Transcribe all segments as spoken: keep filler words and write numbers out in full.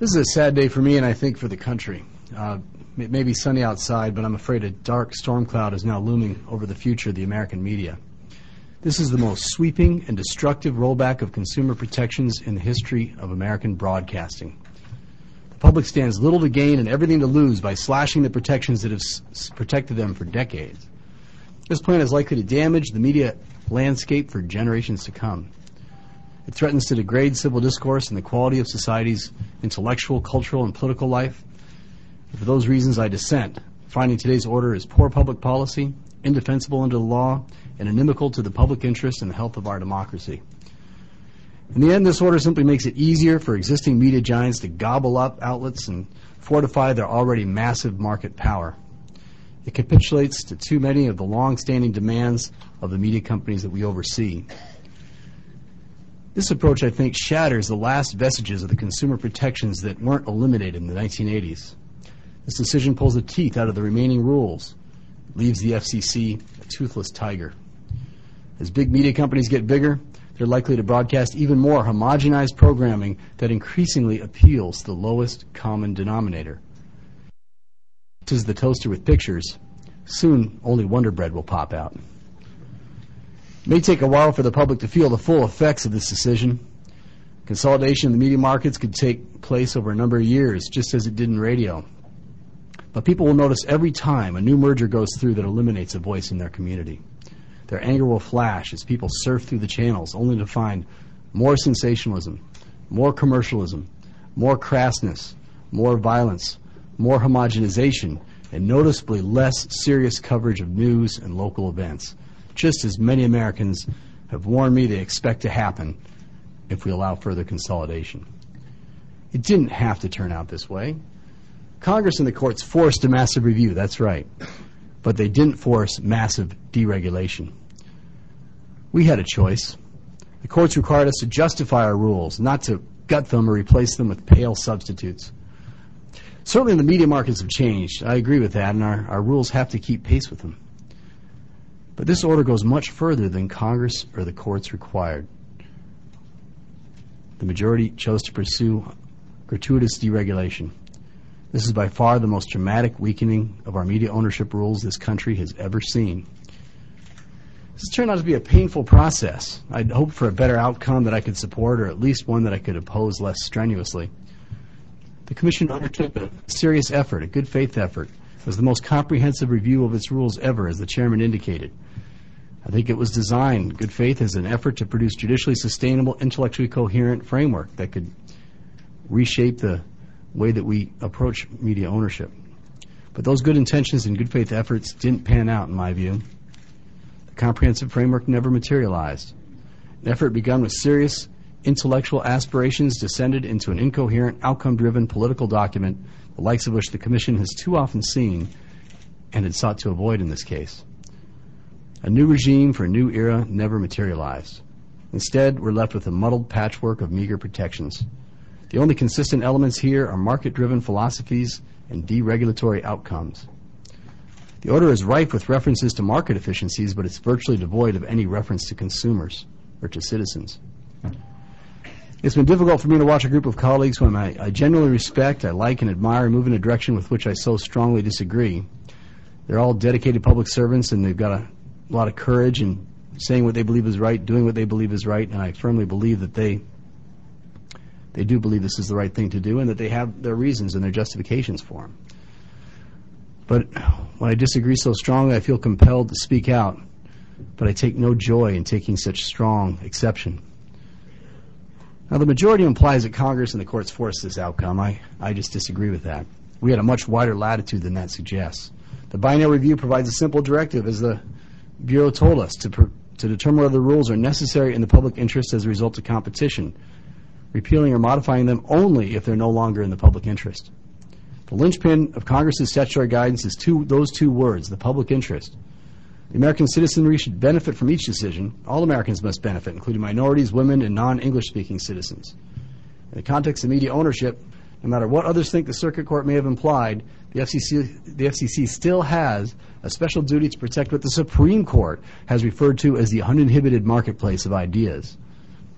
This is a sad day for me and I think for the country. Uh, it may be sunny outside, but I'm afraid a dark storm cloud is now looming over the future of the American media. This is the most sweeping and destructive rollback of consumer protections in the history of American broadcasting. The public stands little to gain and everything to lose by slashing the protections that have s- protected them for decades. This plan is likely to damage the media landscape for generations to come. It threatens to degrade civil discourse and the quality of society's intellectual, cultural, and political life. And for those reasons, I dissent, finding today's order is poor public policy, indefensible under the law, and inimical to the public interest and the health of our democracy. In the end, this order simply makes it easier for existing media giants to gobble up outlets and fortify their already massive market power. It capitulates to too many of the long-standing demands of the media companies that we oversee. This approach, I think, shatters the last vestiges of the consumer protections that weren't eliminated in the nineteen eighties. This decision pulls the teeth out of the remaining rules, leaves the F C C a toothless tiger. As big media companies get bigger, they're likely to broadcast even more homogenized programming that increasingly appeals to the lowest common denominator. This is the toaster with pictures. Soon, only Wonder Bread will pop out. It may take a while for the public to feel the full effects of this decision. Consolidation in the media markets could take place over a number of years, just as it did in radio. But people will notice every time a new merger goes through that eliminates a voice in their community. Their anger will flash as people surf through the channels, only to find more sensationalism, more commercialism, more crassness, more violence, more homogenization, and noticeably less serious coverage of news and local events, just as many Americans have warned me they expect to happen if we allow further consolidation. It didn't have to turn out this way. Congress and the courts forced a massive review, that's right, but they didn't force massive deregulation. We had a choice. The courts required us to justify our rules, not to gut them or replace them with pale substitutes. Certainly the media markets have changed. I agree with that, and our, our rules have to keep pace with them. But this order goes much further than Congress or the courts required. The majority chose to pursue gratuitous deregulation. This is by far the most dramatic weakening of our media ownership rules this country has ever seen. This turned out to be a painful process. I'd hoped for a better outcome that I could support, or at least one that I could oppose less strenuously. The Commission undertook a serious effort, a good faith effort. It was the most comprehensive review of its rules ever, as the chairman indicated. I think it was designed, good faith, as an effort to produce judicially sustainable, intellectually coherent framework that could reshape the way that we approach media ownership. But those good intentions and good faith efforts didn't pan out, in my view. The comprehensive framework never materialized. An effort begun with serious intellectual aspirations descended into an incoherent, outcome-driven political document, the likes of which the Commission has too often seen and had sought to avoid in this case. A new regime for a new era never materialized. Instead, we're left with a muddled patchwork of meager protections. The only consistent elements here are market-driven philosophies and deregulatory outcomes. The order is rife with references to market efficiencies, but it's virtually devoid of any reference to consumers or to citizens. It's been difficult for me to watch a group of colleagues whom I, I genuinely respect, I like, and admire move in a direction with which I so strongly disagree. They're all dedicated public servants, and they've got a lot of courage in saying what they believe is right, doing what they believe is right, and I firmly believe that they they do believe this is the right thing to do and that they have their reasons and their justifications for them. But when I disagree so strongly, I feel compelled to speak out, but I take no joy in taking such strong exception. Now, the majority implies that Congress and the courts forced this outcome. I, I just disagree with that. We had a much wider latitude than that suggests. The biennial review provides a simple directive, as the Bureau told us, to, per, to determine whether the rules are necessary in the public interest as a result of competition, repealing or modifying them only if they're no longer in the public interest. The linchpin of Congress's statutory guidance is two, those two words, the public interest. The American citizenry should benefit from each decision. All Americans must benefit, including minorities, women, and non-English speaking citizens. In the context of media ownership, no matter what others think the Circuit Court may have implied, the F C C, the F C C still has a special duty to protect what the Supreme Court has referred to as the uninhibited marketplace of ideas.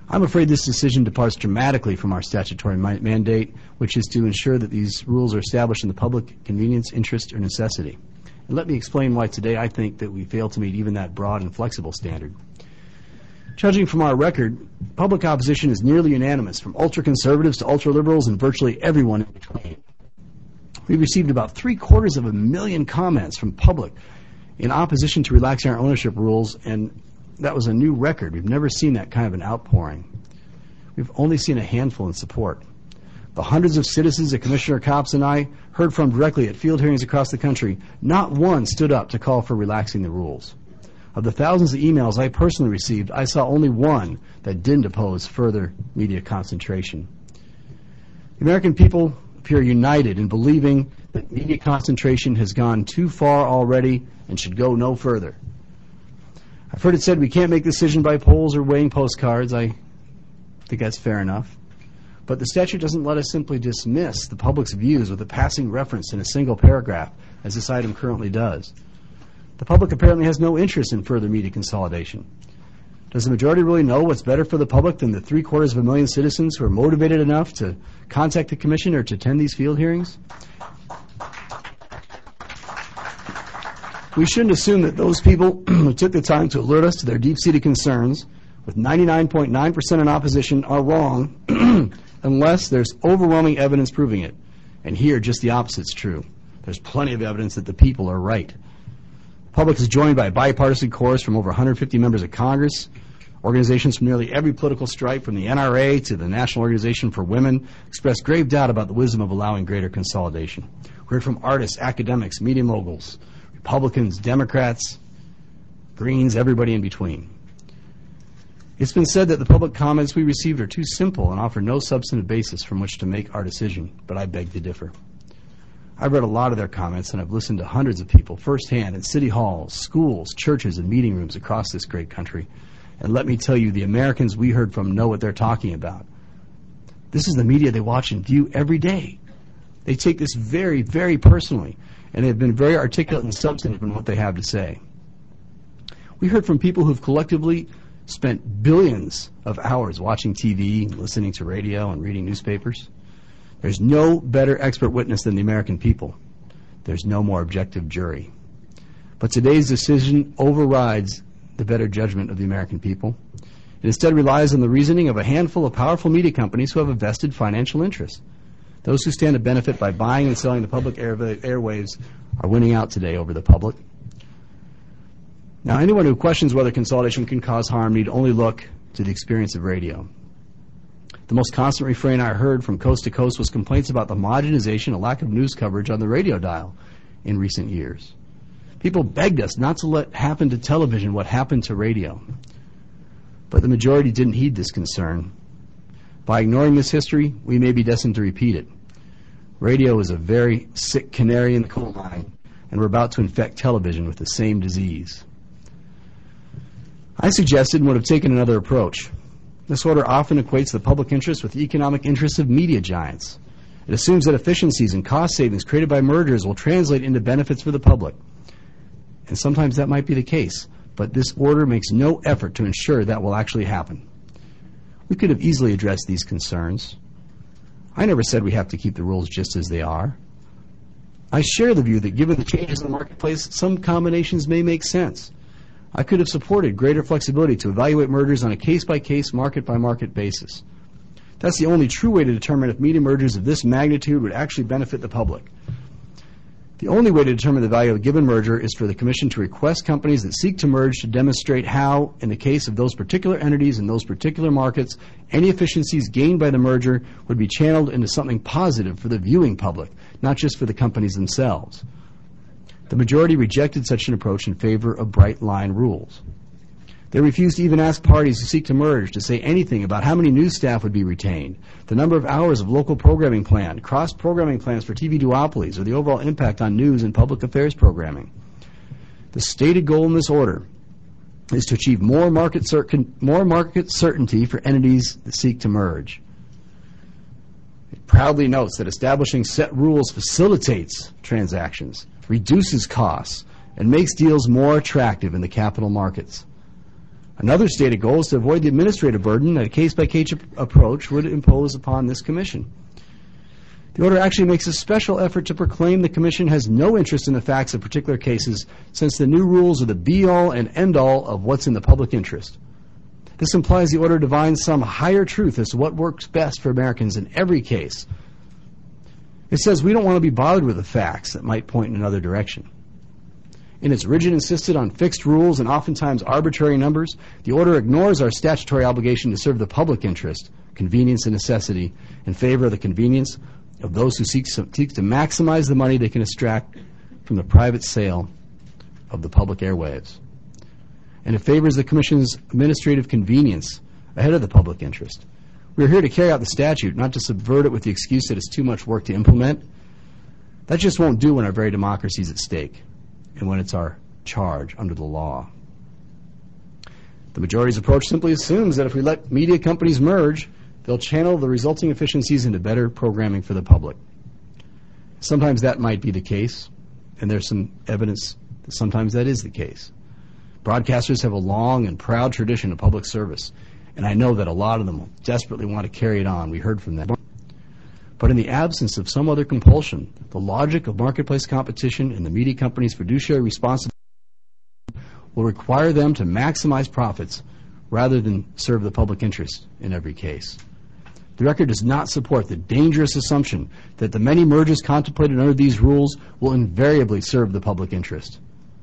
I'm afraid this decision departs dramatically from our statutory ma- mandate, which is to ensure that these rules are established in the public convenience, interest, or necessity. And let me explain why today I think that we fail to meet even that broad and flexible standard. Judging from our record, public opposition is nearly unanimous, from ultra-conservatives to ultra-liberals and virtually everyone in between. We received about three-quarters of a million comments from public in opposition to relaxing our ownership rules, and that was a new record. We've never seen that kind of an outpouring. We've only seen a handful in support. The hundreds of citizens that Commissioner Copps and I heard from directly at field hearings across the country, not one stood up to call for relaxing the rules. Of the thousands of emails I personally received, I saw only one that didn't oppose further media concentration. The American people appear united in believing that media concentration has gone too far already and should go no further. I've heard it said we can't make a decision by polls or weighing postcards. I think that's fair enough. But the statute doesn't let us simply dismiss the public's views with a passing reference in a single paragraph, as this item currently does. The public apparently has no interest in further media consolidation. Does the majority really know what's better for the public than the three-quarters of a million citizens who are motivated enough to contact the Commission or to attend these field hearings? We shouldn't assume that those people who took the time to alert us to their deep-seated concerns, with ninety-nine point nine percent in opposition, are wrong unless there's overwhelming evidence proving it. And here, just the opposite's true. There's plenty of evidence that the people are right. The public is joined by a bipartisan chorus from over one hundred fifty members of Congress. Organizations from nearly every political stripe, from the N R A to the National Organization for Women, expressed grave doubt about the wisdom of allowing greater consolidation. We heard from artists, academics, media moguls, Republicans, Democrats, Greens, everybody in between. It's been said that the public comments we received are too simple and offer no substantive basis from which to make our decision, but I beg to differ. I've read a lot of their comments, and I've listened to hundreds of people firsthand in city halls, schools, churches, and meeting rooms across this great country. And let me tell you, the Americans we heard from know what they're talking about. This is the media they watch and view every day. They take this very, very personally, and they've been very articulate and substantive in what they have to say. We heard from people who've collectively spent billions of hours watching T V, listening to radio, and reading newspapers. There's no better expert witness than the American people. There's no more objective jury. But today's decision overrides the better judgment of the American people. It instead relies on the reasoning of a handful of powerful media companies who have a vested financial interest. Those who stand to benefit by buying and selling the public air, airwaves are winning out today over the public. Now, anyone who questions whether consolidation can cause harm need only look to the experience of radio. The most constant refrain I heard from coast to coast was complaints about the homogenization and lack of news coverage on the radio dial in recent years. People begged us not to let happen to television what happened to radio. But the majority didn't heed this concern. By ignoring this history, we may be destined to repeat it. Radio is a very sick canary in the coal mine, and we're about to infect television with the same disease. I suggested and would have taken another approach. This order often equates the public interest with the economic interests of media giants. It assumes that efficiencies and cost savings created by mergers will translate into benefits for the public. And sometimes that might be the case, but this order makes no effort to ensure that will actually happen. We could have easily addressed these concerns. I never said we have to keep the rules just as they are. I share the view that given the changes in the marketplace, some combinations may make sense. I could have supported greater flexibility to evaluate mergers on a case-by-case, market-by-market basis. That's the only true way to determine if media mergers of this magnitude would actually benefit the public. The only way to determine the value of a given merger is for the Commission to request companies that seek to merge to demonstrate how, in the case of those particular entities in those particular markets, any efficiencies gained by the merger would be channeled into something positive for the viewing public, not just for the companies themselves. The majority rejected such an approach in favor of bright-line rules. They refused to even ask parties who seek to merge to say anything about how many news staff would be retained, the number of hours of local programming planned, cross-programming plans for T V duopolies, or the overall impact on news and public affairs programming. The stated goal in this order is to achieve more market, cer- more market certainty for entities that seek to merge. It proudly notes that establishing set rules facilitates transactions, reduces costs, and makes deals more attractive in the capital markets. Another stated goal is to avoid the administrative burden that a case-by-case approach would impose upon this commission. The order actually makes a special effort to proclaim the Commission has no interest in the facts of particular cases, since the new rules are the be-all and end-all of what's in the public interest. This implies the order divines some higher truth as to what works best for Americans in every case. It says we don't want to be bothered with the facts that might point in another direction. In its rigid insistence on fixed rules and oftentimes arbitrary numbers, the order ignores our statutory obligation to serve the public interest, convenience and necessity, in favor of the convenience of those who seek, seek to maximize the money they can extract from the private sale of the public airwaves. And it favors the Commission's administrative convenience ahead of the public interest. We are here to carry out the statute, not to subvert it with the excuse that it's too much work to implement. That just won't do when our very democracy is at stake and when it's our charge under the law. The majority's approach simply assumes that if we let media companies merge, they'll channel the resulting efficiencies into better programming for the public. Sometimes that might be the case, and there's some evidence that sometimes that is the case. Broadcasters have a long and proud tradition of public service, and I know that a lot of them desperately want to carry it on. We heard from them. But in the absence of some other compulsion, the logic of marketplace competition and the media company's fiduciary responsibility will require them to maximize profits rather than serve the public interest in every case. The record does not support the dangerous assumption that the many mergers contemplated under these rules will invariably serve the public interest.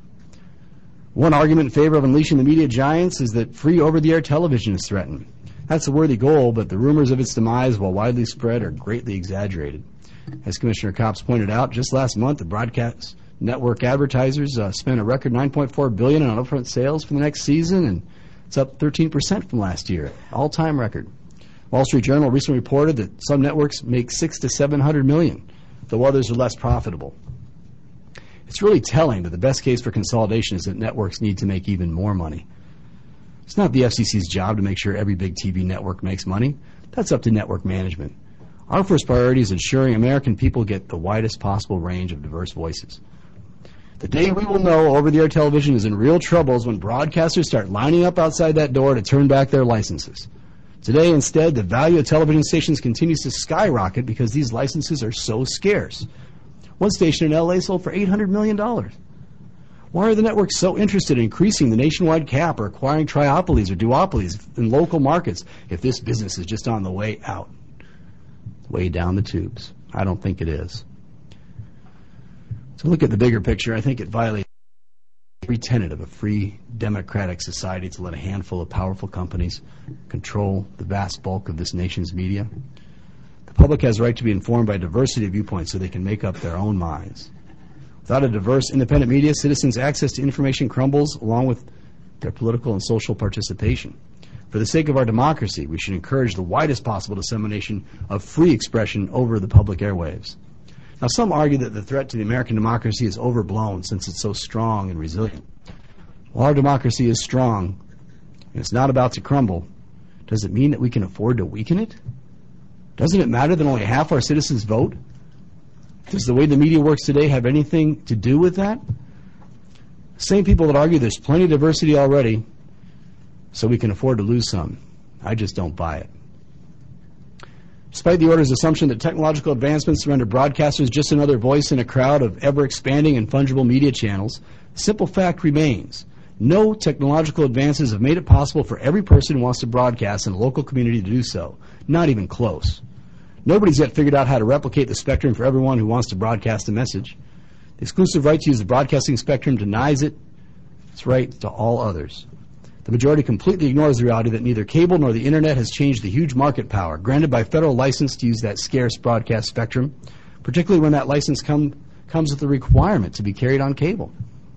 One argument in favor of unleashing the media giants is that free over-the-air television is threatened. That's a worthy goal, but the rumors of its demise, while widely spread, are greatly exaggerated. As Commissioner Copps pointed out, just last month, the broadcast network advertisers uh, spent a record nine point four billion dollars on upfront sales for the next season, and it's up thirteen percent from last year, all-time record. Wall Street Journal recently reported that some networks make six to seven hundred million dollars, though others are less profitable. It's really telling that the best case for consolidation is that networks need to make even more money. It's not the F C C's job to make sure every big T V network makes money. That's up to network management. Our first priority is ensuring American people get the widest possible range of diverse voices. The day we will know over-the-air television is in real trouble is when broadcasters start lining up outside that door to turn back their licenses. Today, instead, the value of television stations continues to skyrocket because these licenses are so scarce. One station in L A sold for eight hundred million dollars. Why are the networks so interested in increasing the nationwide cap or acquiring triopolies or duopolies in local markets if this business is just on the way out, way down the tubes? I don't think it is. To look at the bigger picture, I think it violates every tenet of a free democratic society to let a handful of powerful companies control the vast bulk of this nation's media. The public has a right to be informed by diversity of viewpoints so they can make up their own minds. Without a diverse, independent media, citizens' access to information crumbles along with their political and social participation. For the sake of our democracy, we should encourage the widest possible dissemination of free expression over the public airwaves. Now, some argue that the threat to the American democracy is overblown since it's so strong and resilient. While our democracy is strong and it's not about to crumble, does it mean that we can afford to weaken it? Doesn't it matter that only half our citizens vote? Does the way the media works today have anything to do with that? Same people that argue there's plenty of diversity already, so we can afford to lose some. I just don't buy it. Despite the order's assumption that technological advancements render broadcasters just another voice in a crowd of ever-expanding and fungible media channels, the simple fact remains. No technological advances have made it possible for every person who wants to broadcast in a local community to do so. Not even close. Nobody's yet figured out how to replicate the spectrum for everyone who wants to broadcast a message. The exclusive right to use the broadcasting spectrum denies it its right to all others. The majority completely ignores the reality that neither cable nor the Internet has changed the huge market power granted by federal license to use that scarce broadcast spectrum, particularly when that license come, comes with the requirement to be carried on cable.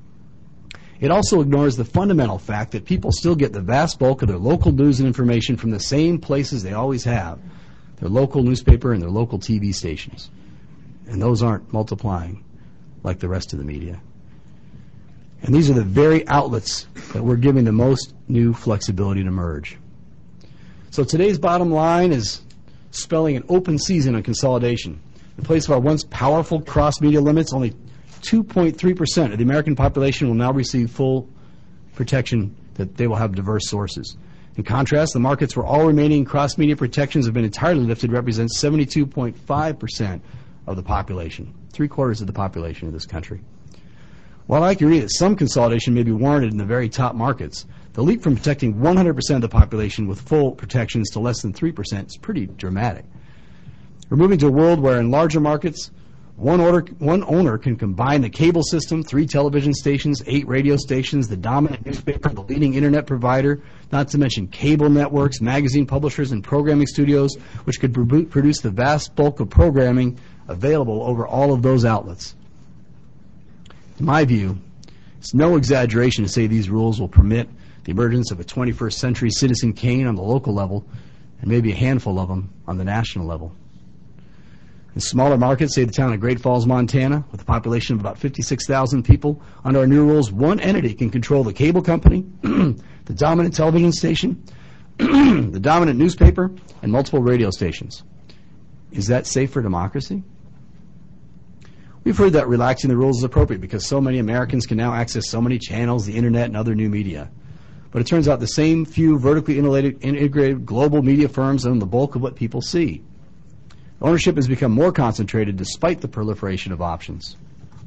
It also ignores the fundamental fact that people still get the vast bulk of their local news and information from the same places they always have, their local newspaper and their local T V stations. And those aren't multiplying like the rest of the media. And these are the very outlets that we're giving the most new flexibility to merge. So today's bottom line is spelling an open season on consolidation. In place of our once powerful cross-media limits, only two point three percent of the American population will now receive full protection that they will have diverse sources. In contrast, the markets where all remaining cross-media protections have been entirely lifted represent seventy-two point five percent of the population, three-quarters of the population of this country. While I agree that some consolidation may be warranted in the very top markets, the leap from protecting one hundred percent of the population with full protections to less than three percent is pretty dramatic. We're moving to a world where in larger markets, one, order, one owner can combine the cable system, three television stations, eight radio stations, the dominant newspaper, the leading internet provider, not to mention cable networks, magazine publishers, and programming studios, which could pr- produce the vast bulk of programming available over all of those outlets. In my view, it's no exaggeration to say these rules will permit the emergence of a twenty-first century Citizen Kane on the local level and maybe a handful of them on the national level. In smaller markets, say the town of Great Falls, Montana, with a population of about fifty-six thousand people, under our new rules, one entity can control the cable company, the dominant television station, the dominant newspaper, and multiple radio stations. Is that safe for democracy? We've heard that relaxing the rules is appropriate because so many Americans can now access so many channels, the internet, and other new media. But it turns out the same few vertically integrated global media firms own the bulk of what people see. Ownership has become more concentrated despite the proliferation of options.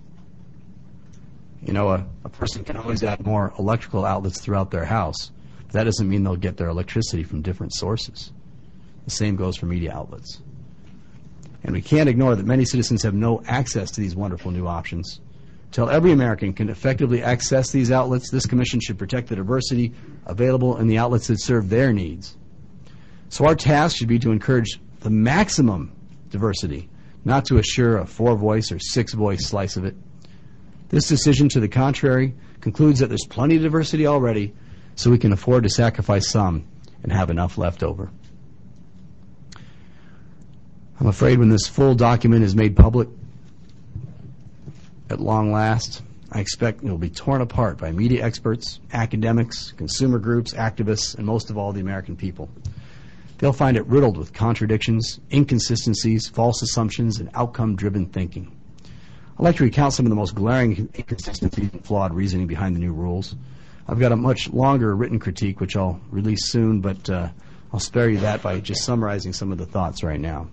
You know, a, a person can always add more electrical outlets throughout their house, but that doesn't mean they'll get their electricity from different sources. The same goes for media outlets. And we can't ignore that many citizens have no access to these wonderful new options. Until every American can effectively access these outlets, this commission should protect the diversity available in the outlets that serve their needs. So our task should be to encourage the maximum diversity, not to assure a four-voice or six-voice slice of it. This decision, to the contrary, concludes that there's plenty of diversity already, so we can afford to sacrifice some and have enough left over. I'm afraid when this full document is made public, at long last, I expect it will be torn apart by media experts, academics, consumer groups, activists, and most of all, the American people. They'll find it riddled with contradictions, inconsistencies, false assumptions, and outcome-driven thinking. I'd like to recount some of the most glaring inconsistencies and flawed reasoning behind the new rules. I've got a much longer written critique, which I'll release soon, but uh, I'll spare you that by just summarizing some of the thoughts right now.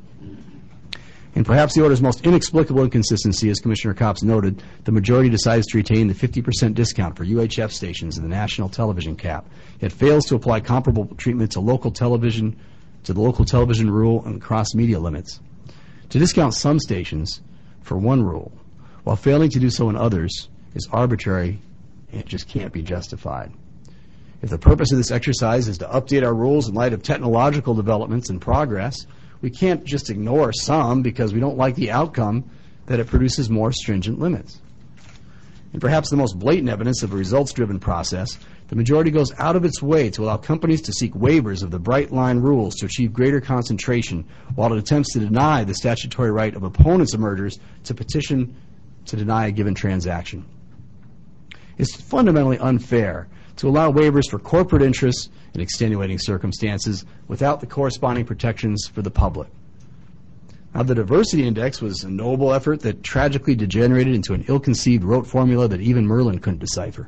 And perhaps the order's most inexplicable inconsistency, as Commissioner Copps noted, the majority decides to retain the fifty percent discount for U H F stations in the national television cap, yet fails to apply comparable treatment to local television, to the local television rule and cross-media limits. To discount some stations for one rule, while failing to do so in others, is arbitrary and it just can't be justified. If the purpose of this exercise is to update our rules in light of technological developments and progress, we can't just ignore some because we don't like the outcome that it produces more stringent limits. And perhaps the most blatant evidence of a results-driven process, the majority goes out of its way to allow companies to seek waivers of the bright line rules to achieve greater concentration, while it attempts to deny the statutory right of opponents of mergers to petition to deny a given transaction. It's fundamentally unfair to allow waivers for corporate interests in extenuating circumstances without the corresponding protections for the public. Now, the Diversity Index was a noble effort that tragically degenerated into an ill-conceived rote formula that even Merlin couldn't decipher.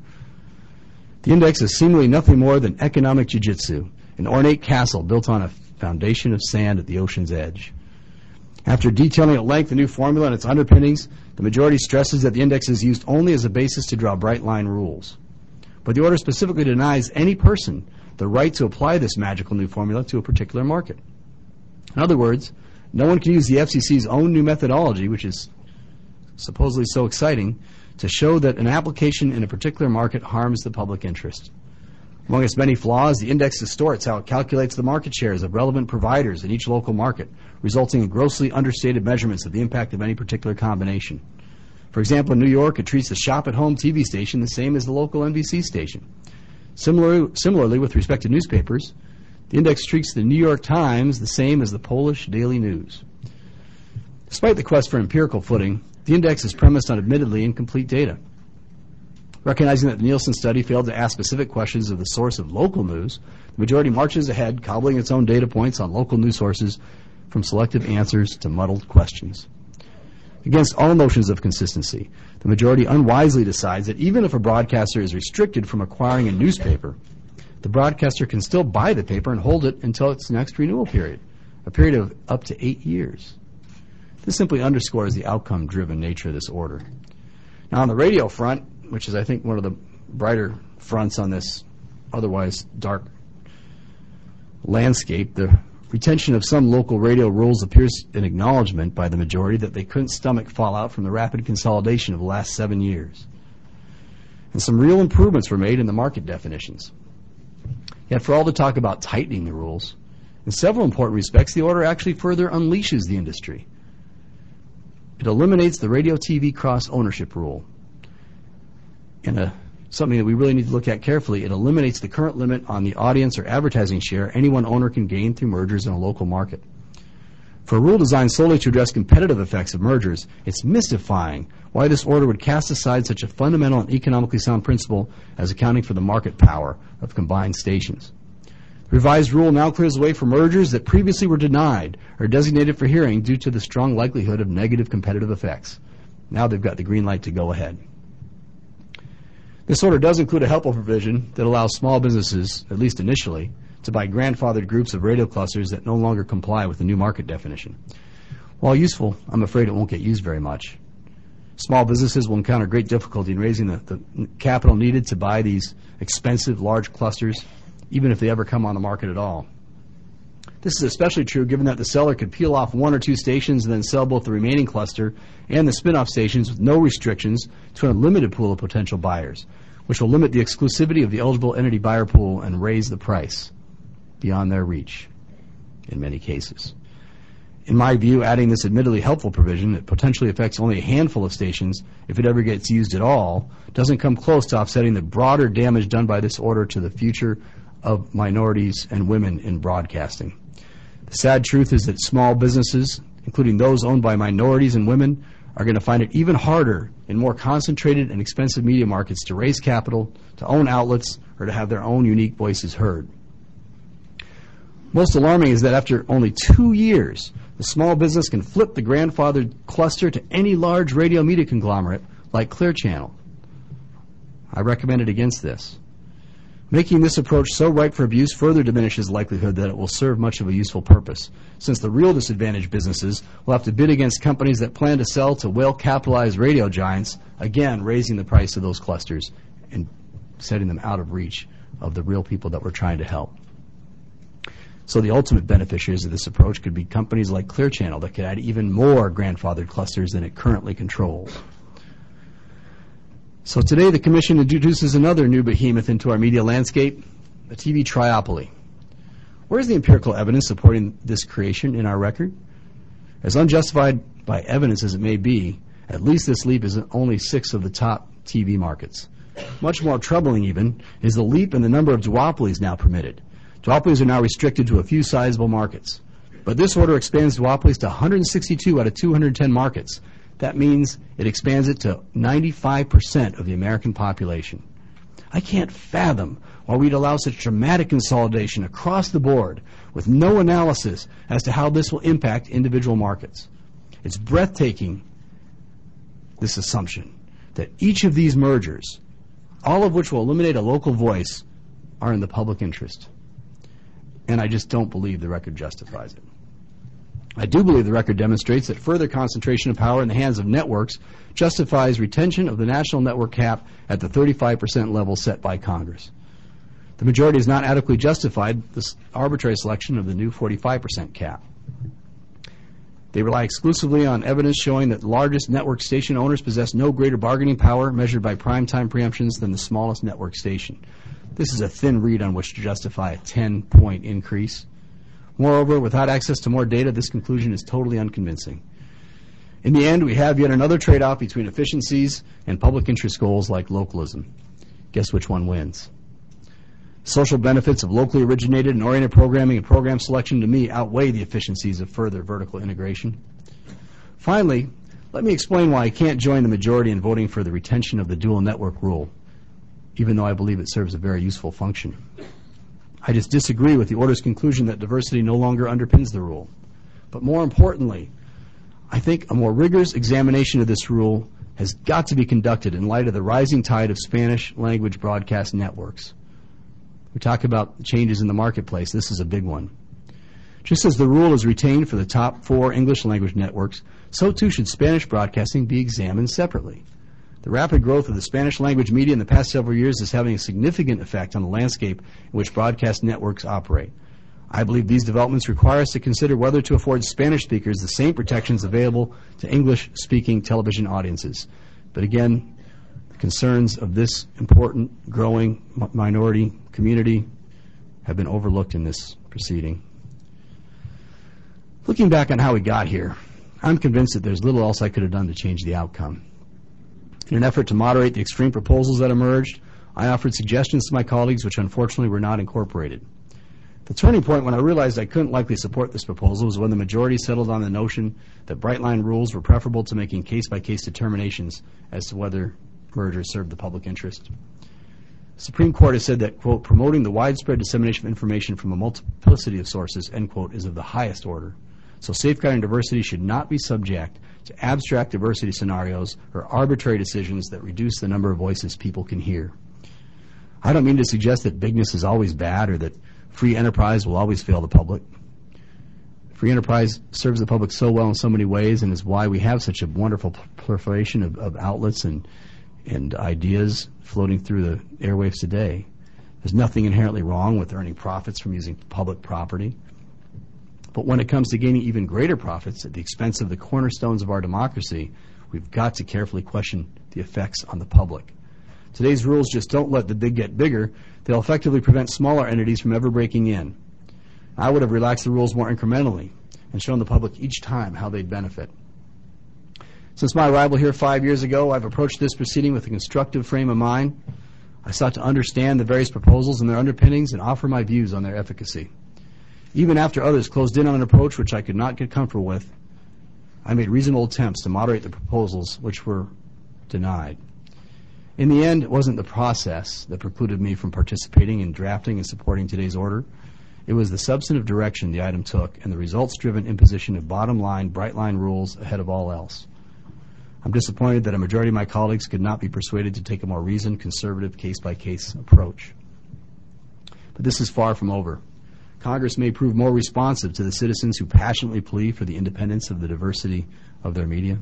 The index is seemingly nothing more than economic jiu-jitsu, an ornate castle built on a foundation of sand at the ocean's edge. After detailing at length the new formula and its underpinnings, the majority stresses that the index is used only as a basis to draw bright-line rules. But the order specifically denies any person the right to apply this magical new formula to a particular market. In other words, no one can use the F C C's own new methodology, which is supposedly so exciting, to show that an application in a particular market harms the public interest. Among its many flaws, the index distorts how it calculates the market shares of relevant providers in each local market, resulting in grossly understated measurements of the impact of any particular combination. For example, in New York, it treats the shop-at-home T V station the same as the local N B C station. Similar, similarly, with respect to newspapers, the index treats the New York Times the same as the Polish Daily News. Despite the quest for empirical footing, the index is premised on admittedly incomplete data. Recognizing that the Nielsen study failed to ask specific questions of the source of local news, the majority marches ahead, cobbling its own data points on local news sources from selective answers to muddled questions. Against all notions of consistency, the majority unwisely decides that even if a broadcaster is restricted from acquiring a newspaper, the broadcaster can still buy the paper and hold it until its next renewal period, a period of up to eight years. This simply underscores the outcome-driven nature of this order. Now, on the radio front, which is, I think, one of the brighter fronts on this otherwise dark landscape, the retention of some local radio rules appears an acknowledgement by the majority that they couldn't stomach fallout from the rapid consolidation of the last seven years. And some real improvements were made in the market definitions. Yet for all the talk about tightening the rules, in several important respects, the order actually further unleashes the industry. It eliminates the radio T V cross-ownership rule. In a, something that we really need to look at carefully, it eliminates the current limit on the audience or advertising share any one owner can gain through mergers in a local market. For a rule designed solely to address competitive effects of mergers, it's mystifying why this order would cast aside such a fundamental and economically sound principle as accounting for the market power of combined stations. The revised rule now clears the way for mergers that previously were denied or designated for hearing due to the strong likelihood of negative competitive effects. Now they've got the green light to go ahead. This order does include a helpful provision that allows small businesses, at least initially, to buy grandfathered groups of radio clusters that no longer comply with the new market definition. While useful, I'm afraid it won't get used very much. Small businesses will encounter great difficulty in raising the, the capital needed to buy these expensive, large clusters, even if they ever come on the market at all. This is especially true given that the seller could peel off one or two stations and then sell both the remaining cluster and the spin-off stations with no restrictions to a limited pool of potential buyers, which will limit the exclusivity of the eligible entity buyer pool and raise the price beyond their reach in many cases. In my view, adding this admittedly helpful provision that potentially affects only a handful of stations, if it ever gets used at all, doesn't come close to offsetting the broader damage done by this order to the future of minorities and women in broadcasting. The sad truth is that small businesses, including those owned by minorities and women, are going to find it even harder in more concentrated and expensive media markets to raise capital, to own outlets, or to have their own unique voices heard. Most alarming is that after only two years, the small business can flip the grandfathered cluster to any large radio media conglomerate like Clear Channel. I recommended against this. Making this approach so ripe for abuse further diminishes the likelihood that it will serve much of a useful purpose, since the real disadvantaged businesses will have to bid against companies that plan to sell to well-capitalized radio giants, again raising the price of those clusters and setting them out of reach of the real people that we're trying to help. So the ultimate beneficiaries of this approach could be companies like Clear Channel that could add even more grandfathered clusters than it currently controls. So today the Commission introduces another new behemoth into our media landscape, the T V triopoly. Where's the empirical evidence supporting this creation in our record? As unjustified by evidence as it may be, at least this leap is in only six of the top T V markets. Much more troubling even is the leap in the number of duopolies now permitted. Duopolies are now restricted to a few sizable markets. But this order expands duopolies to one hundred sixty-two out of two hundred ten markets. That means it expands it to ninety-five percent of the American population. I can't fathom why we'd allow such dramatic consolidation across the board with no analysis as to how this will impact individual markets. It's breathtaking, this assumption, that each of these mergers, all of which will eliminate a local voice, are in the public interest. And I just don't believe the record justifies it. I do believe the record demonstrates that further concentration of power in the hands of networks justifies retention of the national network cap at the thirty-five percent level set by Congress. The majority has not adequately justified this arbitrary selection of the new forty-five percent cap. They rely exclusively on evidence showing that the largest network station owners possess no greater bargaining power measured by primetime preemptions than the smallest network station. This is a thin reed on which to justify a ten-point increase. Moreover, without access to more data, this conclusion is totally unconvincing. In the end, we have yet another trade-off between efficiencies and public interest goals like localism. Guess which one wins? Social benefits of locally originated and oriented programming and program selection to me outweigh the efficiencies of further vertical integration. Finally, let me explain why I can't join the majority in voting for the retention of the dual network rule, even though I believe it serves a very useful function. I just disagree with the order's conclusion that diversity no longer underpins the rule. But more importantly, I think a more rigorous examination of this rule has got to be conducted in light of the rising tide of Spanish language broadcast networks. We talk about changes in the marketplace. This is a big one. Just as the rule is retained for the top four English language networks, so too should Spanish broadcasting be examined separately. The rapid growth of the Spanish language media in the past several years is having a significant effect on the landscape in which broadcast networks operate. I believe these developments require us to consider whether to afford Spanish speakers the same protections available to English-speaking television audiences. But again, the concerns of this important, growing minority community have been overlooked in this proceeding. Looking back on how we got here, I'm convinced that there's little else I could have done to change the outcome. In an effort to moderate the extreme proposals that emerged, I offered suggestions to my colleagues which unfortunately were not incorporated. The turning point when I realized I couldn't likely support this proposal was when the majority settled on the notion that bright-line rules were preferable to making case-by-case determinations as to whether mergers served the public interest. The Supreme Court has said that, quote, promoting the widespread dissemination of information from a multiplicity of sources, end quote, is of the highest order. So safeguarding diversity should not be subject to abstract diversity scenarios or arbitrary decisions that reduce the number of voices people can hear. I don't mean to suggest that bigness is always bad or that free enterprise will always fail the public. Free enterprise serves the public so well in so many ways and is why we have such a wonderful proliferation of, of outlets and, and ideas floating through the airwaves today. There's nothing inherently wrong with earning profits from using public property. But when it comes to gaining even greater profits at the expense of the cornerstones of our democracy, we've got to carefully question the effects on the public. Today's rules just don't let the big get bigger. They'll effectively prevent smaller entities from ever breaking in. I would have relaxed the rules more incrementally and shown the public each time how they'd benefit. Since my arrival here five years ago, I've approached this proceeding with a constructive frame of mind. I sought to understand the various proposals and their underpinnings and offer my views on their efficacy. Even after others closed in on an approach which I could not get comfortable with, I made reasonable attempts to moderate the proposals which were denied. In the end, it wasn't the process that precluded me from participating in drafting and supporting today's order. It was the substantive direction the item took and the results-driven imposition of bottom-line, bright-line rules ahead of all else. I'm disappointed that a majority of my colleagues could not be persuaded to take a more reasoned, conservative, case-by-case approach. But this is far from over. Congress may prove more responsive to the citizens who passionately plead for the independence of the diversity of their media.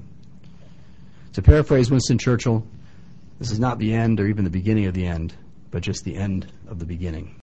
To paraphrase Winston Churchill, this is not the end or even the beginning of the end, but just the end of the beginning.